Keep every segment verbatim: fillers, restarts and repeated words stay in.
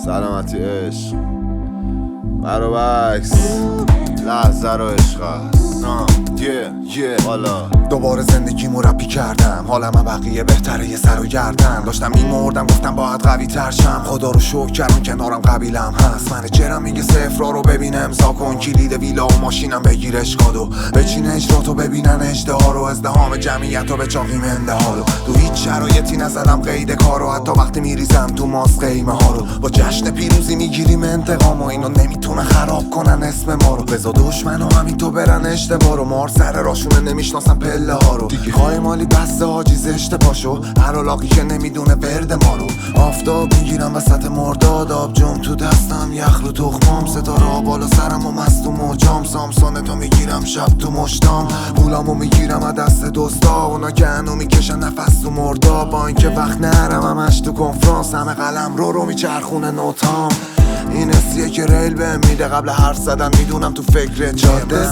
سلامتی عشق برابکس لحظه رو عشق است یه یه حالا دوباره زندگیمو رپی کردم، حالم بقیه بهتره یه سر و گردن. داشتم میمردم گفتم باید قوی تر شم، خدا رو شکر کردم کنارم قبیلم هست. من چرم میگه صفرا رو ببین امضا کن، کلید ویلا و ماشینم بگیر اشکادو بچین اجراتو ببینن اجدها رو، ازدهام جمعیت رو به چاقی منده هالو. تو هیچ شرایطی نزدم قید کارو، حتی وقتی میریزم تو ماس قیمه ها رو. با جشن پیروزی میگیریم انتقام و اینو نمیتونه خراب کنن اسم ما رو. بزا دشمن و همین تو برن اشتباه رو، مار سر راشونه نمیشناسن پله ها رو. دیگه خواهی مالی بسته حاجیز اشتباشو، هر علاقی که نمیدونه ورد ما رو. آفتاب میگیرم وسط مرداد، آب جم تو دستم یخ رو تخمام، ستاره بالا سرم و مستوم و جام. سامسونه تو میگیرم شب تو مشتام، پولامو میگیرم از دست دوستا، اونا که هنو میکشن نفس تو مردا. با اینکه وقت نرم همش تو کنفرانس، همه قلم رو رو میچرخونه نوتام. این حسیه که ریل بهم میده قبل حرف زدن، میدونم تو فکر جاده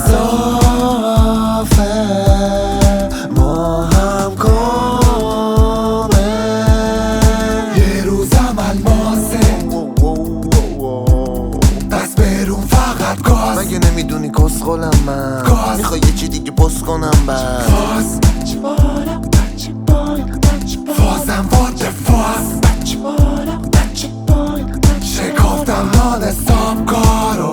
صافه ما هم کامه، یه روزم الماسه پس برون فقط گاز. مگه نمیدونی کس خولم من گاز، میخوای یه چی دیگه پست کنم بس فاز بچه بالا بچه بالا بچه بالا فازم واجه فاز بچه بالا بچه بالا شکافتم نان سام کارو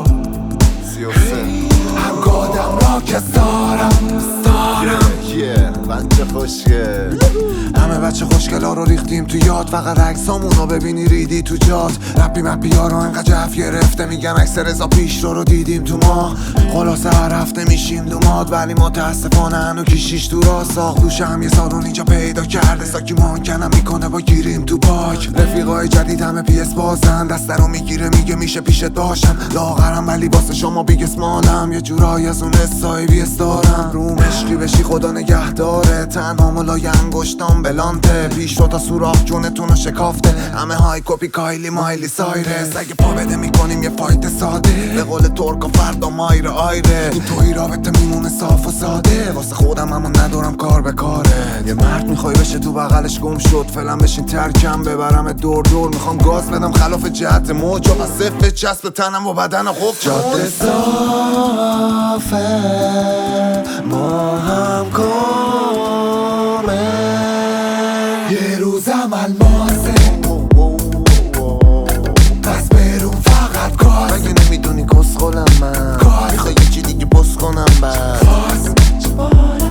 هم گادم را که سارم سارم یه بچه خوشگل. همه بچه خوشگلا رو ریختیم تو یاد، فقط عکسامونو ببینی ریدی تو جات. رپی مپی ها رو انقدر جف گرفته، میگن عکس رضا پیش رو رو دیدیم تو ما. خلاصه هر هفته میشیم دوماد، ولی متاسفانه هنو کشیش تو را ساخت. دوش هم یه سالون اینجا پیدا کرده، ساکی مانکنم میکنه با گیریم تو باک. رفیقای جدید همه پی اس بازن، دسته رو میگیره میگه میشه پیشت باشم. لاغرم ولی واسه شما بیگ اسمالم، یه جورایی از اون حسای بی استارم. روم عشقی بشی خدا نگه داره، تنها ملای انگشتام بلانته. پیش رو تا سوراخ جونتون رو شکافته، همه های کپی کایلی مایلی سایرس. اگه پا بده میکنیم یه فایت ساده، به قول ترکا فردا مایره آیره. این توی رابطه میمونه صاف و ساده، واسه خودم اما ندارم کار به کاره. یه مرد میخوای بشه تو بغلش گم شد، فعلا بشین ترکم ببرم دور دور. میخوام گاز بدم خلاف جهت موج، و صفر چسب تنم و بدنم خوب. جاده صافه ما هم کامه، یه روزم الماسه پس برون فقط گاز. مگه نمیدونی کس خولم من گاز، میخوای یه چی دیگه پست کنم بس فاز